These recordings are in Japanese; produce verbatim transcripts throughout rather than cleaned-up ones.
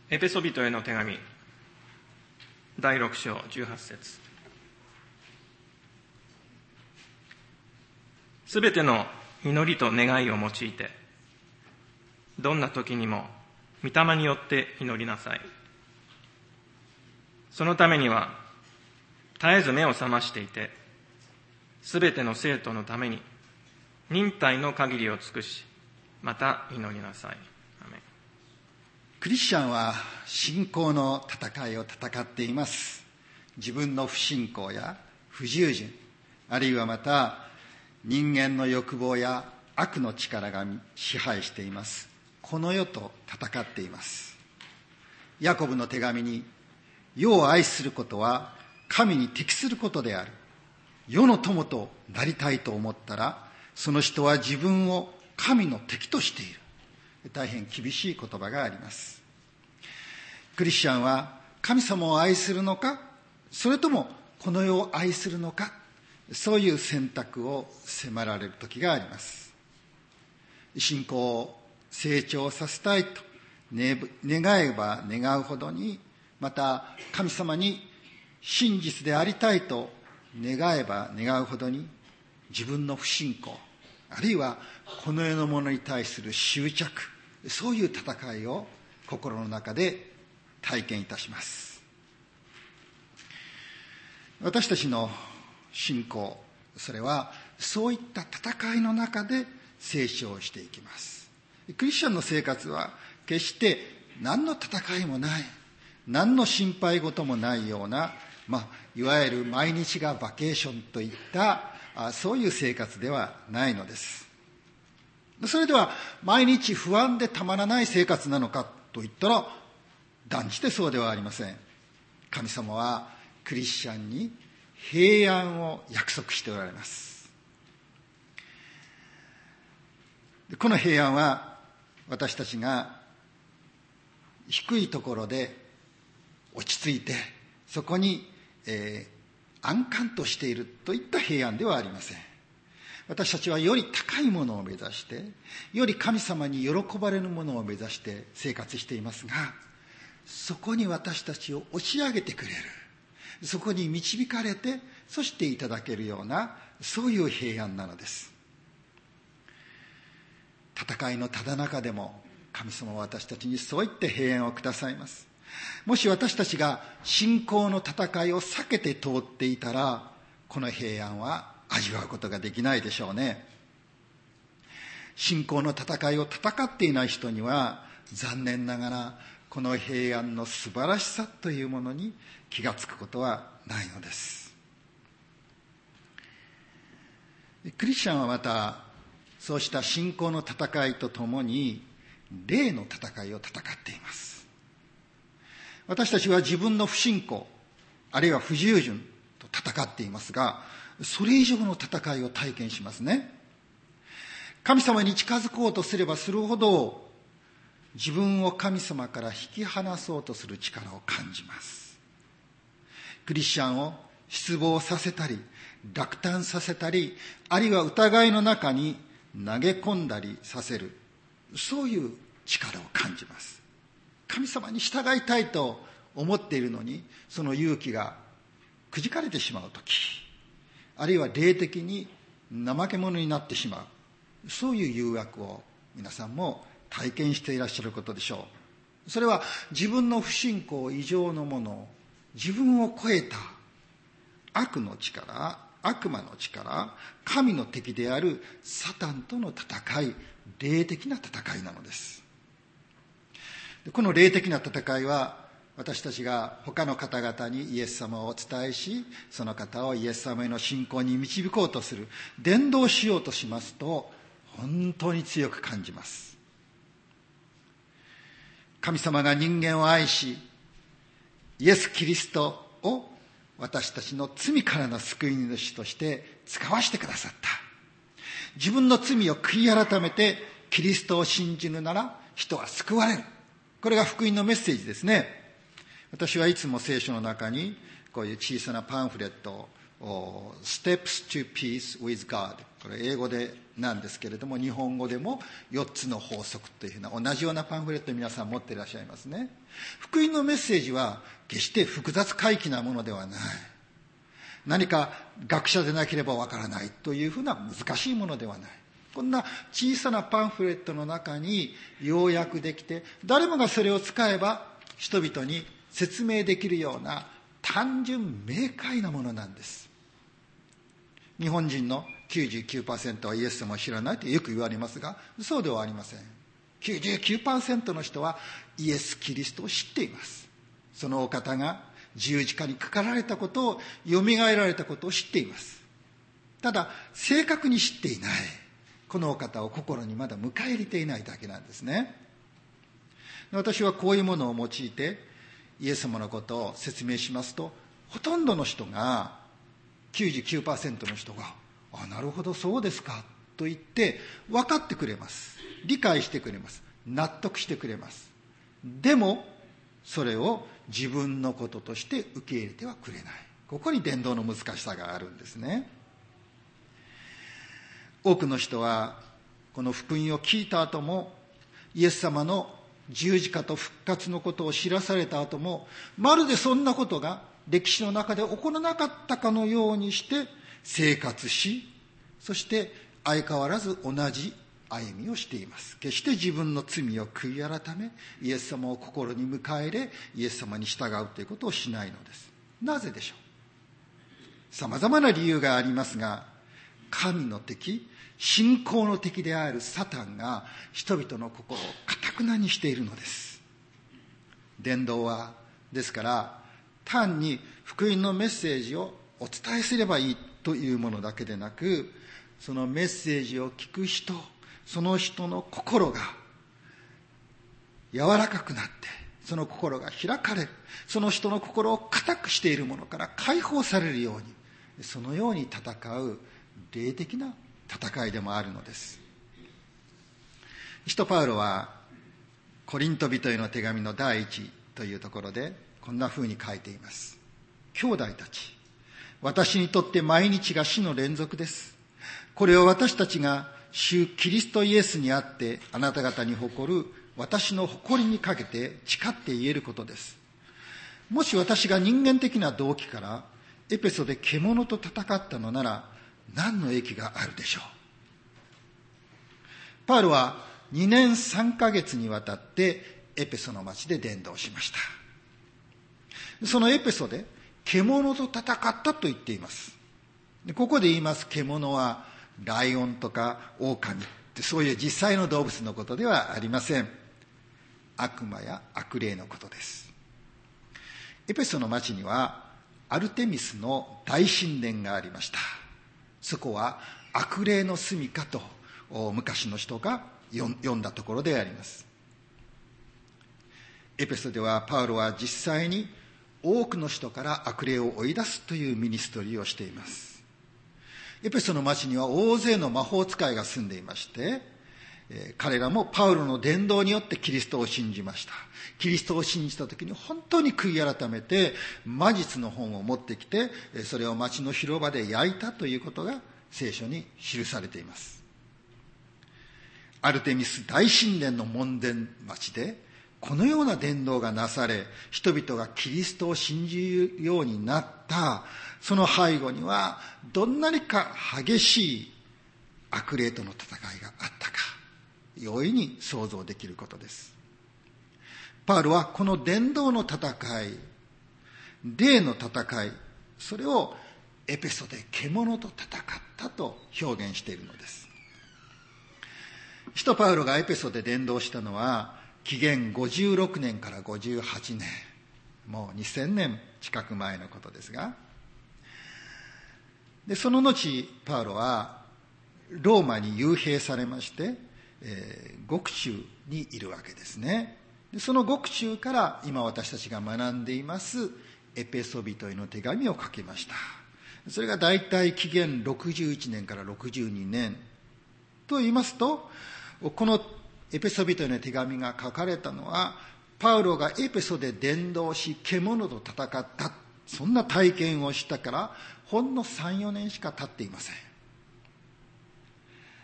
エペソビトへの手紙だいろく章じゅうはち節。すべての祈りと願いを用いて、どんな時にも御霊によって祈りなさい。そのためには絶えず目を覚ましていて、すべての生徒のために忍耐の限りを尽くし、また祈りなさい。アメン。 クリスチャンは信仰の戦いを戦っています。自分の不信仰や不従順、あるいはまた人間の欲望や悪の力が支配しています。この世と戦っています。ヤコブの手紙に、世を愛することは神に適することである。世の友となりたいと思ったら、その人は自分を神の敵としている。大変厳しい言葉があります。クリスチャンは神様を愛するのか、それともこの世を愛するのか、そういう選択を迫られる時があります。信仰を成長させたいと願えば願うほどに、また神様に真実でありたいと願えば願うほどに、自分の不信仰、あるいはこの世のものに対する執着、そういう戦いを心の中で体験いたします。私たちの信仰、それはそういった戦いの中で成長していきます。クリスチャンの生活は決して何の戦いもない、何の心配事もないような、まあ、いわゆる毎日がバケーションといったあそういう生活ではないのです。それでは毎日不安でたまらない生活なのかといったら、断じてそうではありません。神様はクリスチャンに平安を約束しておられます。この平安は私たちが低いところで落ち着いて、そこに、えー、安閑としているといった平安ではありません。私たちはより高いものを目指して、より神様に喜ばれるものを目指して生活していますが、そこに私たちを押し上げてくれる、そこに導かれて、そしていただけるような、そういう平安なのです。戦いのただ中でも神様は私たちにそういって平安をくださいます。もし私たちが信仰の戦いを避けて通っていたら、この平安は味わうことができないでしょうね。信仰の戦いを戦っていない人には、残念ながらこの平安の素晴らしさというものに気がつくことはないのです。クリスチャンはまた、そうした信仰の戦いとともに霊の戦いを戦っています。私たちは自分の不信仰、あるいは不従順と戦っていますが、それ以上の戦いを体験しますね。神様に近づこうとすればするほど、自分を神様から引き離そうとする力を感じます。クリスチャンを失望させたり、落胆させたり、あるいは疑いの中に投げ込んだりさせる、そういう力を感じます。神様に従いたいと思っているのに、その勇気がくじかれてしまうとき、あるいは霊的に怠け者になってしまう、そういう誘惑を皆さんも体験していらっしゃることでしょう。それは自分の不信仰以上のもの、自分を超えた悪の力、悪魔の力、神の敵であるサタンとの戦い、霊的な戦いなのです。この霊的な戦いは、私たちが他の方々にイエス様をお伝えし、その方をイエス様への信仰に導こうとする、伝道しようとしますと、本当に強く感じます。神様が人間を愛し、イエス・キリストを私たちの罪からの救い主として使わしてくださった。自分の罪を悔い改めてキリストを信じるなら人は救われる。これが福音のメッセージですね。私はいつも聖書の中にこういう小さなパンフレットを Steps to Peace with God、 これ英語でなんですけれども、日本語でもよっつの法則というふうな同じようなパンフレット皆さん持っていらっしゃいますね。福音のメッセージは決して複雑怪奇なものではない。何か学者でなければわからないというふうな難しいものではない。こんな小さなパンフレットの中に要約できて、誰もがそれを使えば人々に説明できるような単純明快なものなんです。日本人の きゅうじゅうきゅうパーセント はイエス様を知らないとよく言われますが、そうではありません。きゅうじゅうきゅうパーセント の人はイエス・キリストを知っています。そのお方が十字架にかかられたことを、よみがえられたことを知っています。ただ正確に知っていない、このお方を心にまだ迎え入れていないだけなんですね。私はこういうものを用いてイエス様のことを説明しますと、ほとんどの人が きゅうじゅうきゅうパーセント の人があ、なるほどそうですかと言って分かってくれます。理解してくれます。納得してくれます。でもそれを自分のこととして受け入れてはくれない。ここに伝道の難しさがあるんですね。多くの人はこの福音を聞いた後も、イエス様の十字架と復活のことを知らされた後も、まるでそんなことが歴史の中で起こらなかったかのようにして生活し、そして相変わらず同じ歩みをしています。決して自分の罪を悔い改め、イエス様を心に迎え入れ、イエス様に従うということをしないのです。なぜでしょう。さまざまな理由がありますが、神の敵、信仰の敵であるサタンが人々の心を堅くなにしているのです。伝道はですから単に福音のメッセージをお伝えすればいいというものだけでなく、そのメッセージを聞く人、その人の心が柔らかくなって、その心が開かれる、その人の心を固くしているものから解放されるように、そのように戦う霊的な戦いでもあるのです。使徒パウロはコリント人への手紙の第一というところでこんな風に書いています。兄弟たち、私にとって毎日が死の連続です。これを私たちが主キリストイエスにあってあなた方に誇る私の誇りにかけて誓って言えることです。もし私が人間的な動機からエペソで獣と戦ったのなら何の益があるでしょう。パウロはにねんさんかげつにわたってエペソの町で伝道しました。そのエペソで獣と戦ったと言っています。ここで言います獣はライオンとか狼ってそういう実際の動物のことではありません。悪魔や悪霊のことです。エペソの町にはアルテミスの大神殿がありました。そこは悪霊の住処と昔の人が呼んだところであります。エペソではパウロは実際に多くの人から悪霊を追い出すというミニストリーをしています。エペソの町には大勢の魔法使いが住んでいまして、えー、彼らもパウロの伝道によってキリストを信じました。キリストを信じた時に本当に悔い改めて魔術の本を持ってきて、それを町の広場で焼いたということが聖書に記されています。アルテミス大神殿の門前町でこのような伝道がなされ、人々がキリストを信じるようになった、その背後にはどんなにか激しい悪霊との戦いがあったか、容易に想像できることです。パウロはこの伝道の戦い、霊の戦い、それをエペソで獣と戦ったと表現しているのです。使徒パウロがエペソで伝道したのは紀元ごじゅうろくねんからごじゅうはちねん、もうにせんねん近く前のことですが、でその後パウロはローマに幽閉されまして、えー、獄中にいるわけですね。でその獄中から今私たちが学んでいますエペソ人への手紙を書きました。それがだいたい紀元ろくじゅういちねんからろくじゅうにねんと言いますと、このエペソ人への手紙が書かれたのはパウロがエペソで伝道し獣と戦った、そんな体験をしたからほんの さん,よ 年しか経っていません。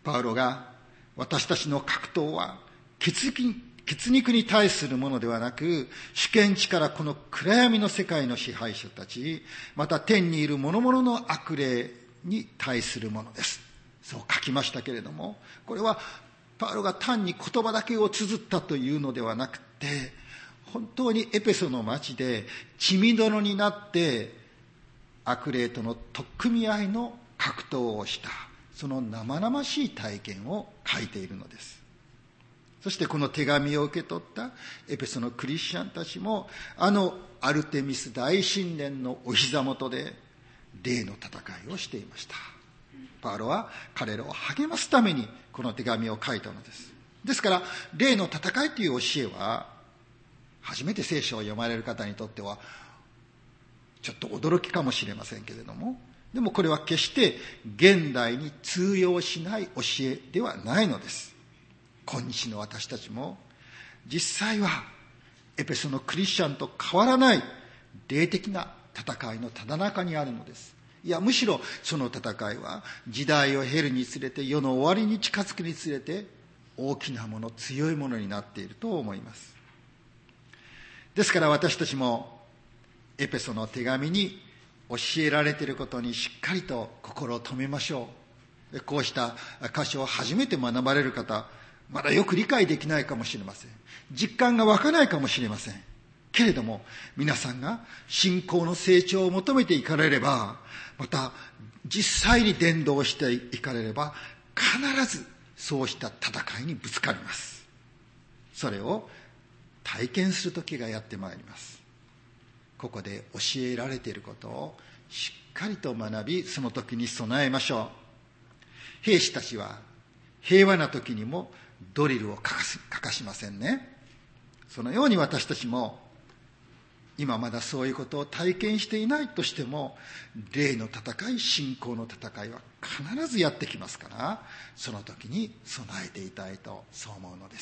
パウロが私たちの格闘は血肉、血肉に対するものではなく、主権地からこの暗闇の世界の支配者たち、また天にいる諸々の悪霊に対するものです。そう書きましたけれども、これはパウロが単に言葉だけを綴ったというのではなくて、本当にエペソの町で血みどろになって悪霊との取っ組み合いの格闘をした、その生々しい体験を書いているのです。そしてこの手紙を受け取ったエペソのクリスチャンたちも、あのアルテミス大神殿のお膝元で霊の戦いをしていました。パウロは彼らを励ますためにこの手紙を書いたのです。ですから霊の戦いという教えは、初めて聖書を読まれる方にとってはちょっと驚きかもしれませんけれども、でもこれは決して現代に通用しない教えではないのです。今日の私たちも実際はエペソのクリスチャンと変わらない霊的な戦いのただ中にあるのです。いや、むしろその戦いは時代を経るにつれて、世の終わりに近づくにつれて大きなもの、強いものになっていると思います。ですから私たちもエペソの手紙に教えられていることにしっかりと心を留めましょう。こうした箇所を初めて学ばれる方、まだよく理解できないかもしれません。実感が湧かないかもしれません。けれども皆さんが信仰の成長を求めていかれれば、また実際に伝道していかれれば、必ずそうした戦いにぶつかります。それを体験する時がやってまいります。ここで教えられていることをしっかりと学び、その時に備えましょう。兵士たちは平和な時にもドリルを欠かし、欠かしませんね。そのように私たちも今まだそういうことを体験していないとしても、霊の戦い、信仰の戦いは必ずやってきますから、その時に備えていたいと、そう思うのです。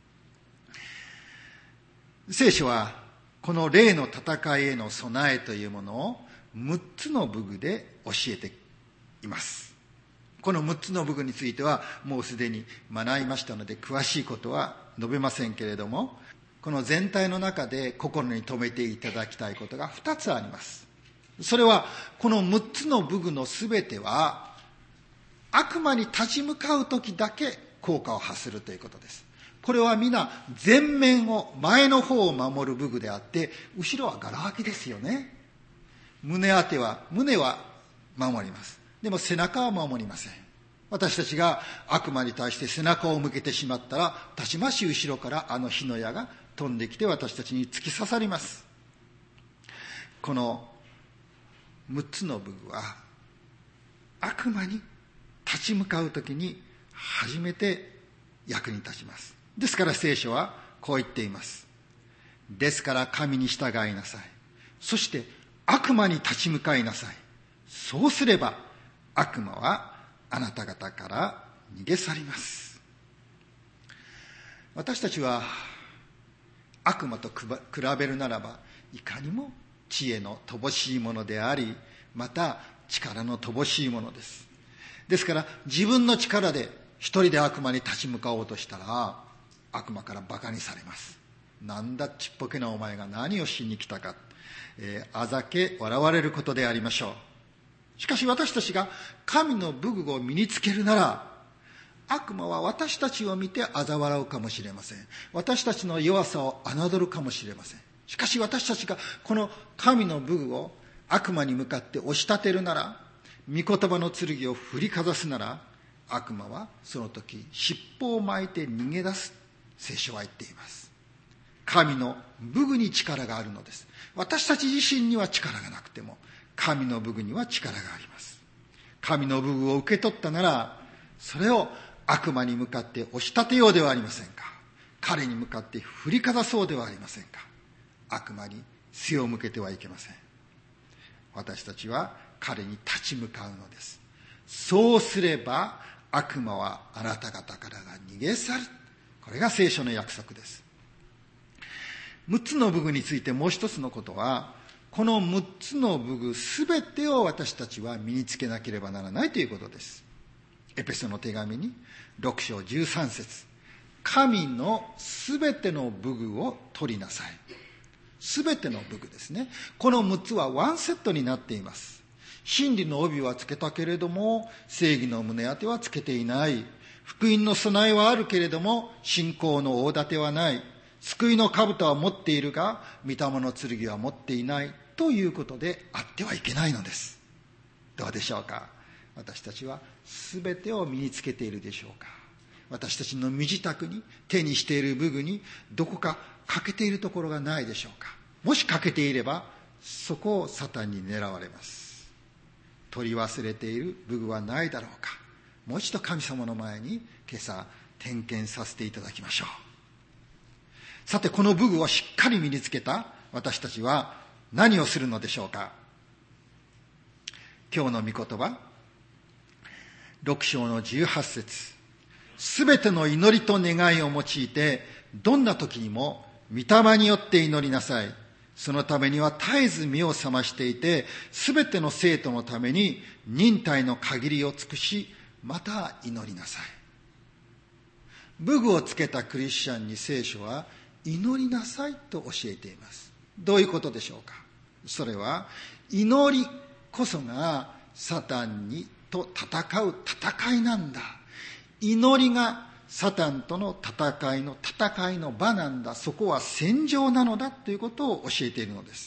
聖書はこの霊の戦いへの備えというものをむっつの武具で教えています。このむっつの武具についてはもうすでに学びましたので、詳しいことは述べませんけれども、この全体の中で心に留めていただきたいことがふたつあります。それはこのむっつの武具のすべては悪魔に立ち向かう時だけ効果を発するということです。これは皆前面を、前の方を守る武具であって、後ろはガラ空きですよね。胸当ては、胸は守ります。でも背中は守りません。私たちが悪魔に対して背中を向けてしまったら、たちまし後ろからあの火の矢が飛んできて私たちに突き刺さります。このむっつの武具は悪魔に立ち向かうときに初めて役に立ちます。ですから聖書はこう言っています。ですから神に従いなさい。そして悪魔に立ち向かいなさい。そうすれば悪魔はあなた方から逃げ去ります。私たちは悪魔と比べるならば、いかにも知恵の乏しいものであり、また力の乏しいものです。ですから自分の力で一人で悪魔に立ち向かおうとしたら、悪魔からバカにされます。なんだちっぽけなお前が何をしに来たか、えー、あざけ笑われることでありましょう。しかし私たちが神の武具を身につけるなら、悪魔は私たちを見て嘲笑うかもしれません。私たちの弱さを侮るかもしれません。しかし私たちがこの神の武具を悪魔に向かって押し立てるなら、御言葉の剣を振りかざすなら、悪魔はその時尻尾を巻いて逃げ出す。聖書は言っています。神の武具に力があるのです。私たち自身には力がなくても、神の武具には力があります。神の武具を受け取ったなら、それを悪魔に向かって押し立てようではありませんか。彼に向かって振りかざそうではありませんか。悪魔に背を向けてはいけません。私たちは彼に立ち向かうのです。そうすれば悪魔はあなた方からが逃げ去る。これが聖書の約束です。むっつの武具についてもう一つのことは、このむっつの武具すべてを私たちは身につけなければならないということです。 エペソの手紙にろく章じゅうさん節、神のすべての武具を取りなさい。すべての武具ですね。このむっつはワンセットになっています。真理の帯はつけたけれども正義の胸当てはつけていない。福音の備えはあるけれども信仰の大盾はない。救いの兜は持っているが御霊の剣は持っていないということであってはいけないのです。どうでしょうか。私たちはすべてを身につけているでしょうか。私たちの身支度に手にしている武具にどこか欠けているところがないでしょうか。もし欠けていればそこをサタンに狙われます。取り忘れている武具はないだろうか。もう一度神様の前に今朝点検させていただきましょう。さて、この武具をしっかり身につけた私たちは何をするのでしょうか。今日の御言葉、ろく章のじゅうはち節、すべての祈りと願いを用いてどんな時にも御霊によって祈りなさい。そのためには絶えず目を覚ましていて、すべての生徒のために忍耐の限りを尽くし、また祈りなさい。武具をつけたクリスチャンに聖書は祈りなさいと教えています。どういうことでしょうか。それは祈りこそがサタンにと戦う戦いなんだ。祈りがサタンとの戦いの戦いの場なんだ。そこは戦場なのだということを教えているのです。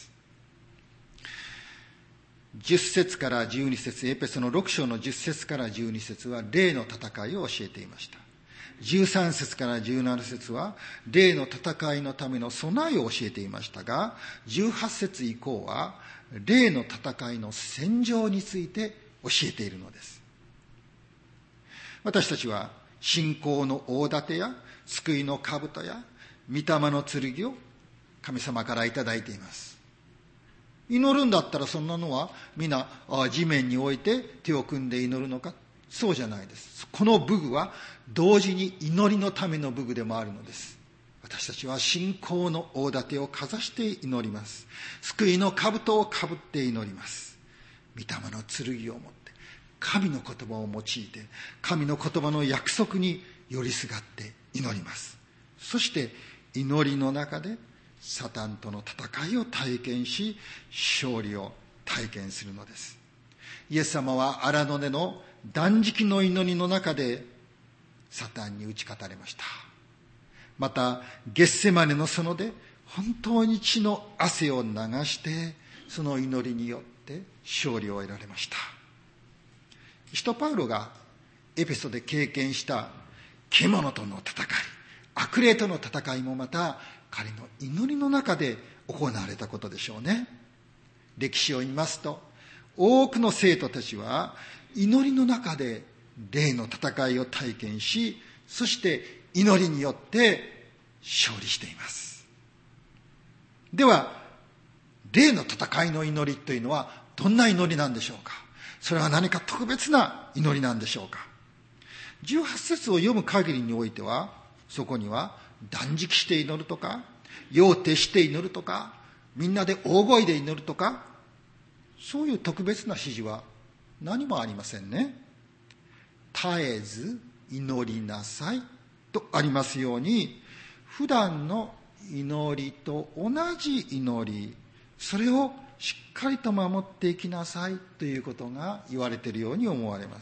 じゅっ節からじゅうに節、エペソのろく章のじゅっ節からじゅうに節は霊の戦いを教えていました。じゅうさん節からじゅうなな節は霊の戦いのための備えを教えていましたが、じゅうはち節以降は霊の戦いの戦場について教えているのです。私たちは信仰の大盾や救いの兜や御霊の剣を神様からいただいています。祈るんだったらそんなのは皆地面に置いて手を組んで祈るのか。そうじゃないです。この武具は同時に祈りのための武具でもあるのです。私たちは信仰の大盾をかざして祈ります。救いの兜をかぶって祈ります。御霊の剣を持って神の言葉を用いて神の言葉の約束に寄りすがって祈ります。そして祈りの中でサタンとの戦いを体験し勝利を体験するのです。イエス様は荒野での断食の祈りの中でサタンに打ち勝たれました。またゲッセマネの園で本当に血の汗を流してその祈りによって勝利を得られました。使徒パウロがエペソで経験した獣との戦い、悪霊との戦いもまた彼の祈りの中で行われたことでしょうね。歴史を見ますと多くの生徒たちは祈りの中で霊の戦いを体験し、そして祈りによって勝利しています。では霊の戦いの祈りというのはどんな祈りなんでしょうか。それは何か特別な祈りなんでしょうか。じゅうはち節を読む限りにおいてはそこには断食して祈るとか夜を徹して祈るとかみんなで大声で祈るとかそういう特別な指示は何もありませんね。絶えず祈りなさいとありますように、普段の祈りと同じ祈り、それをしっかりと守っていきなさいということが言われているように思われます。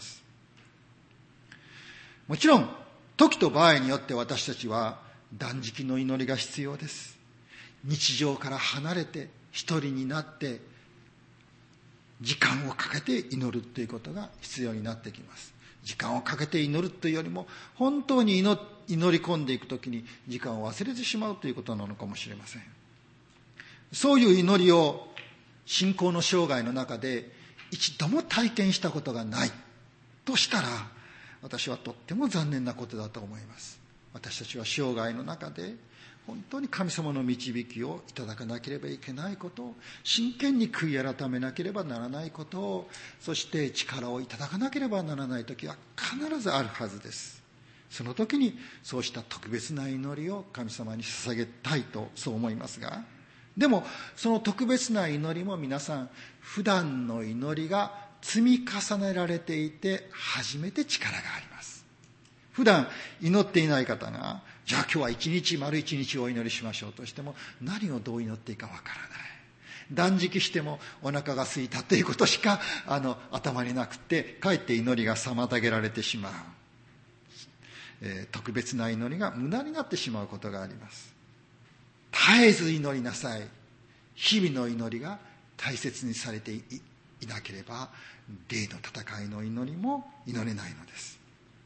もちろん時と場合によって私たちは断食の祈りが必要です。日常から離れて一人になって時間をかけて祈るということが必要になってきます。時間をかけて祈るというよりも本当に 祈, 祈り込んでいくときに時間を忘れてしまうということなのかもしれません。そういう祈りを信仰の生涯の中で一度も体験したことがないとしたら、私はとっても残念なことだと思います。私たちは生涯の中で本当に神様の導きをいただかなければいけないことを、真剣に悔い改めなければならないことを、そして力をいただかなければならない時は必ずあるはずです。その時にそうした特別な祈りを神様に捧げたいとそう思いますが、でもその特別な祈りも皆さん普段の祈りが積み重ねられていて初めて力があります。普段祈っていない方が、じゃあ今日は一日丸一日お祈りしましょうとしても、何をどう祈っていいかわからない。断食してもお腹が空いたということしかあの頭になくて、かえって祈りが妨げられてしまう、えー、特別な祈りが無駄になってしまうことがあります。絶えず祈りなさい。日々の祈りが大切にされて い, いなければ、霊の戦いの祈りも祈れないのです。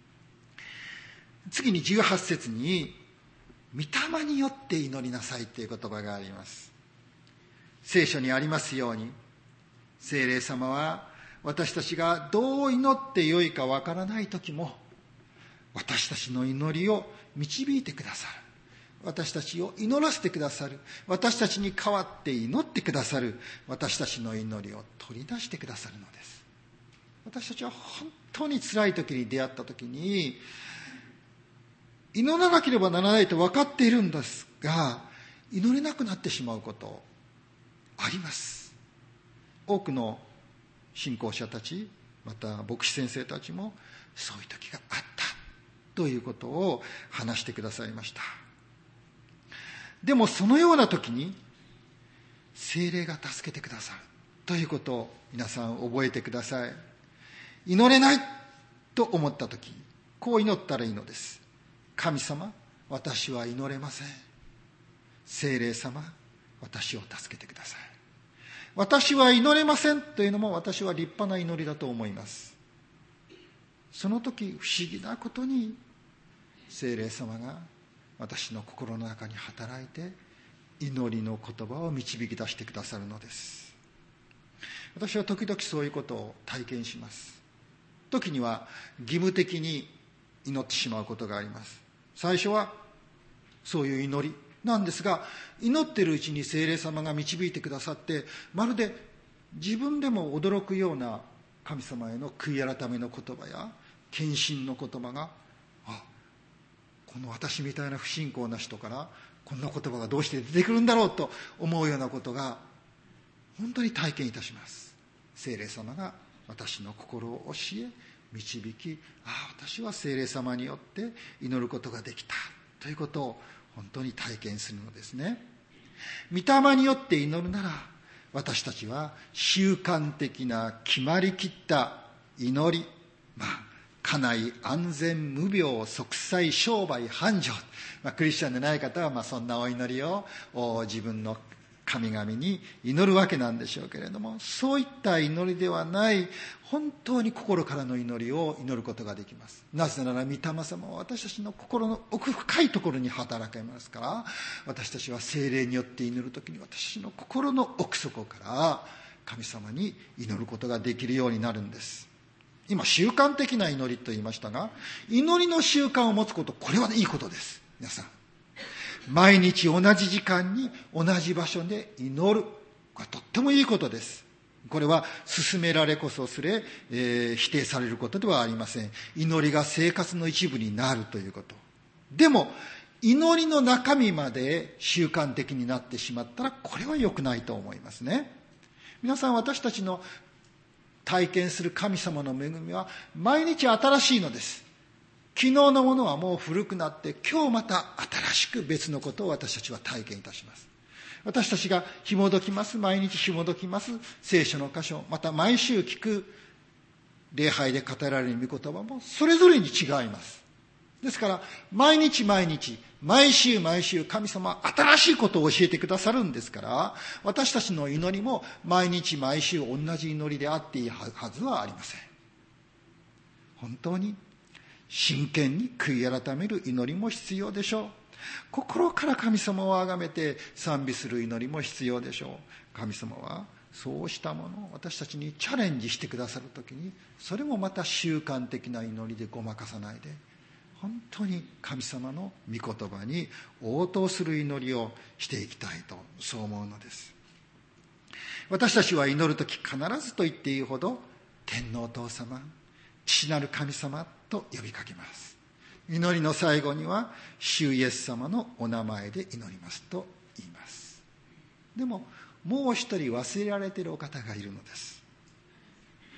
次にじゅうはち節に、御霊によって祈りなさいという言葉があります。聖書にありますように、聖霊様は私たちがどう祈ってよいかわからない時も、私たちの祈りを導いてくださる。私たちを祈らせてくださる。私たちに代わって祈ってくださる。私たちの祈りを取り出してくださるのです。私たちは本当に辛い時に出会った時に、祈らなければならないと分かっているんですが、祈れなくなってしまうことあります。多くの信仰者たち、また牧師先生たちもそういう時があったということを話してくださいました。でもそのような時に聖霊が助けてくださるということを皆さん覚えてください。祈れないと思った時、こう祈ったらいいのです。神様、私は祈れません。聖霊様、私を助けてください。私は祈れませんというのも、私は立派な祈りだと思います。その時、不思議なことに聖霊様が私の心の中に働いて、祈りの言葉を導き出してくださるのです。私は時々そういうことを体験します。時には義務的に祈ってしまうことがあります。最初はそういう祈りなんですが、祈っているうちに聖霊様が導いてくださって、まるで自分でも驚くような神様への悔い改めの言葉や献身の言葉が、あ、この私みたいな不信仰な人からこんな言葉がどうして出てくるんだろうと思うようなことが本当に体験いたします。聖霊様が私の心を教え導き、ああ、私は聖霊様によって祈ることができたということを本当に体験するのですね。御霊によって祈るなら、私たちは習慣的な決まりきった祈り、まあ家内安全無病息災商売繁盛、まあ、クリスチャンでない方はまあそんなお祈りを自分の神々に祈るわけなんでしょうけれども、そういった祈りではない本当に心からの祈りを祈ることができます。なぜなら御霊様は私たちの心の奥深いところに働けますから、私たちは聖霊によって祈るときに私たちの心の奥底から神様に祈ることができるようになるんです。今習慣的な祈りと言いましたが、祈りの習慣を持つこと、これはいいことです。皆さん、毎日同じ時間に同じ場所で祈る、これはとってもいいことです。これは勧められこそすれ、えー、否定されることではありません。祈りが生活の一部になるということ。でも祈りの中身まで習慣的になってしまったら、これは良くないと思いますね。皆さん、私たちの体験する神様の恵みは毎日新しいのです。昨日のものはもう古くなって、今日また新しく別のことを私たちは体験いたします。私たちが紐解きます、毎日紐解きます聖書の箇所、また毎週聞く礼拝で語られる御言葉もそれぞれに違います。ですから毎日毎日毎週毎週神様は新しいことを教えてくださるんですから、私たちの祈りも毎日毎週同じ祈りであっていいはずはありません。本当に真剣に悔い改める祈りも必要でしょう。心から神様をあがめて賛美する祈りも必要でしょう。神様はそうしたものを私たちにチャレンジしてくださるときに、それもまた習慣的な祈りでごまかさないで、本当に神様の御言葉に応答する祈りをしていきたいと、そう思うのです。私たちは祈るとき必ずと言っていいほど、天皇父様、父なる神様と呼びかけます。祈りの最後には主イエス様のお名前で祈りますと言います。でももう一人忘れられているお方がいるのです。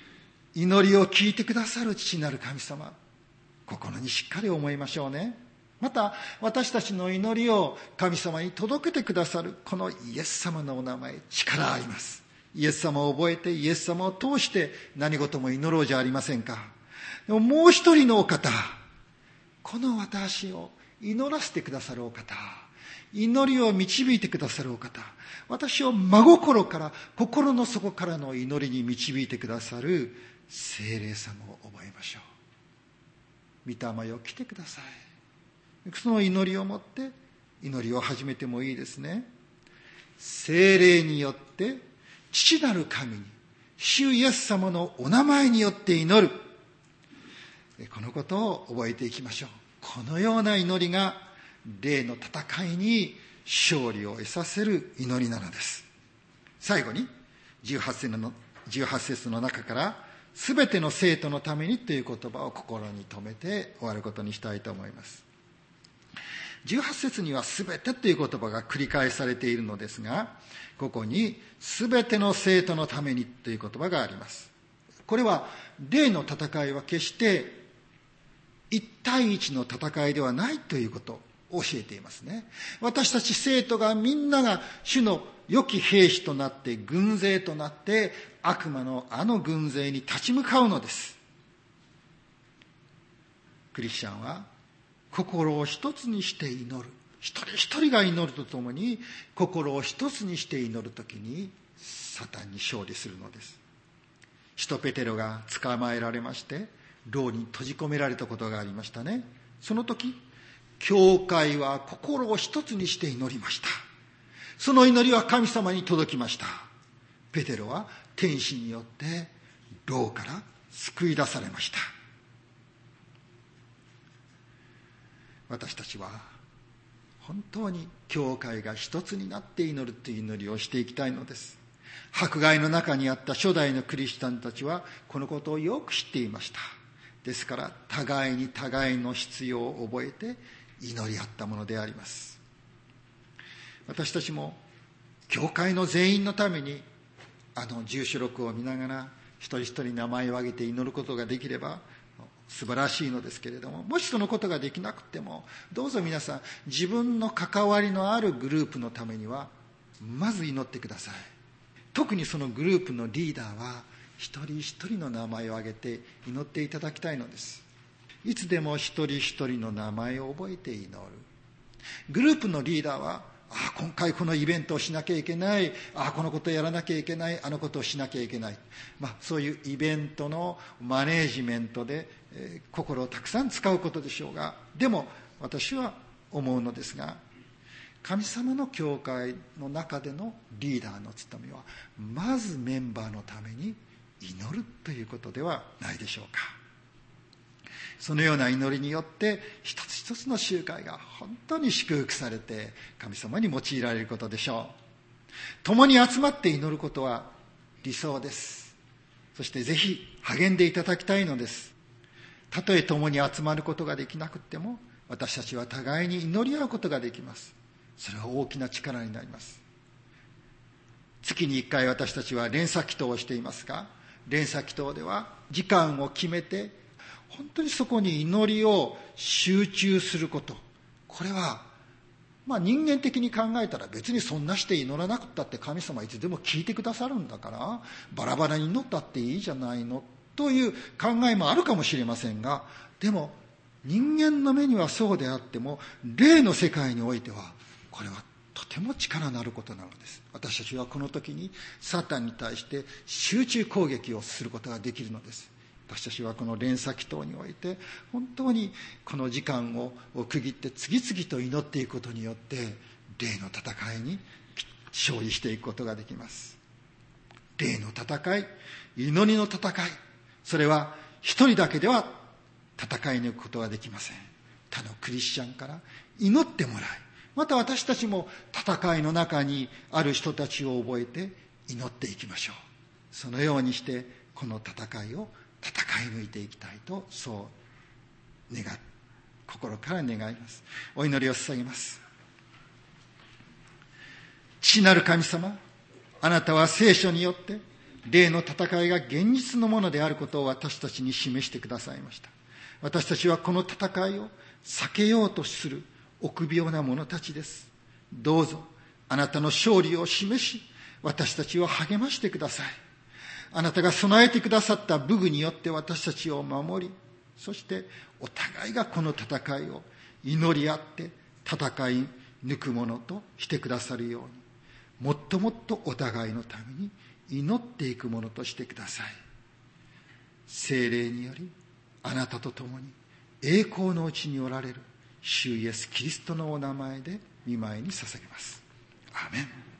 祈りを聞いてくださる父なる神様、心にしっかり思いましょうね。また私たちの祈りを神様に届けてくださるこのイエス様のお名前、力あります。イエス様を覚えてイエス様を通して何事も祈ろうじゃありませんか。でももう一人のお方、この私を祈らせてくださるお方、祈りを導いてくださるお方、私を真心から心の底からの祈りに導いてくださる聖霊様を覚えましょう。御霊よ来てください。その祈りを持って祈りを始めてもいいですね。聖霊によって父なる神に主イエス様のお名前によって祈る、このことを覚えていきましょう。このような祈りが霊の戦いに勝利を得させる祈りなのです。最後にじゅうはち節の、じゅうはち節の中からすべての生徒のためにという言葉を心に留めて終わることにしたいと思います。じゅうはち節にはすべてという言葉が繰り返されているのですが、ここにすべての生徒のためにという言葉があります。これは霊の戦いは決して一対一の戦いではないということを教えていますね。私たち生徒がみんなが主の良き兵士となって軍勢となって悪魔のあの軍勢に立ち向かうのです。クリスチャンは心を一つにして祈る。一人一人が祈るとともに心を一つにして祈るときにサタンに勝利するのです。使徒ペテロが捕まえられまして牢に閉じ込められたことがありましたね。その時教会は心を一つにして祈りました。その祈りは神様に届きました。ペテロは天使によって牢から救い出されました。私たちは本当に教会が一つになって祈るという祈りをしていきたいのです。迫害の中にあった初代のクリスチャンたちはこのことをよく知っていました。ですから互いに互いの必要を覚えて祈り合ったものであります。私たちも教会の全員のためにあの住所録を見ながら一人一人名前を挙げて祈ることができれば素晴らしいのですけれども、もしそのことができなくてもどうぞ皆さん自分の関わりのあるグループのためにはまず祈ってください。特にそのグループのリーダーは一人一人の名前を挙げて祈っていただきたいのです。いつでも一人一人の名前を覚えて祈る。グループのリーダーはああ今回このイベントをしなきゃいけない、ああこのことをやらなきゃいけない、あのことをしなきゃいけない、まあ、そういうイベントのマネージメントで、えー、心をたくさん使うことでしょうが、でも私は思うのですが、神様の教会の中でのリーダーの務めはまずメンバーのために祈るということではないでしょうか。そのような祈りによって一つ一つの集会が本当に祝福されて神様に用いられることでしょう。共に集まって祈ることは理想です。そしてぜひ励んでいただきたいのです。たとえ共に集まることができなくても私たちは互いに祈り合うことができます。それは大きな力になります。月にいっかい私たちは連鎖祈祷をしていますが、連鎖祈祷では時間を決めて本当にそこに祈りを集中すること、これはまあ人間的に考えたら別にそんなして祈らなくったって神様いつでも聞いてくださるんだからバラバラに祈ったっていいじゃないのという考えもあるかもしれませんが、でも人間の目にはそうであっても霊の世界においてはこれはとても力のあることなのです。私たちはこの時にサタンに対して集中攻撃をすることができるのです。私たちはこの連鎖祈祷において本当にこの時間を区切って次々と祈っていくことによって霊の戦いに勝利していくことができます。霊の戦い、祈りの戦い、それは一人だけでは戦い抜くことはできません。他のクリスチャンから祈ってもらい、また私たちも戦いの中にある人たちを覚えて祈っていきましょう。そのようにしてこの戦いを戦い抜いていきたいと、そう願心から願います。お祈りを捧げます。父なる神様、あなたは聖書によって霊の戦いが現実のものであることを私たちに示してくださいました。私たちはこの戦いを避けようとする臆病な者たちです。どうぞあなたの勝利を示し、私たちを励ましてください。あなたが備えてくださった武具によって私たちを守り、そしてお互いがこの戦いを祈り合って戦い抜くものとしてくださるように、もっともっとお互いのために祈っていくものとしてください。聖霊によりあなたと共に栄光のうちにおられる主イエスキリストのお名前で御前に捧げます。アーメン。